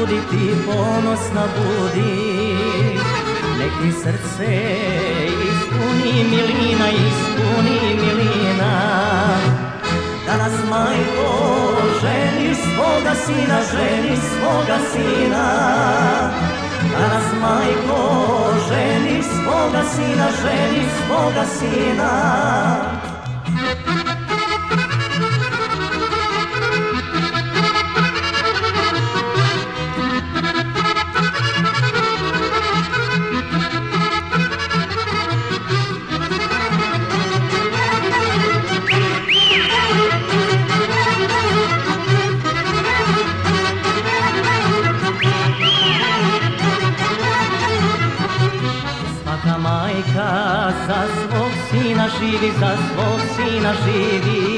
buditi, ponosna budi. Nek ti srce ispuni milina, ispuni milina. Danas majko ženi svoga sina, ženi svoga sina. Danas majko ženi svoga sina, ženi svoga sina. Svaka majka za svog sina živi, za svog sina živi.